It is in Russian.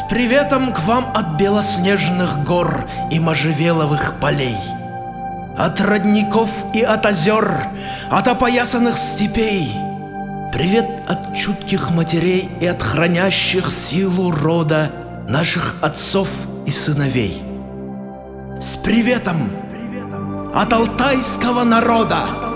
приветом к вам от белоснежных гор и можжевеловых полей, от родников и от озер, от опоясанных степей. Привет от чутких матерей и от хранящих силу рода наших отцов и сыновей. С приветом от алтайского народа!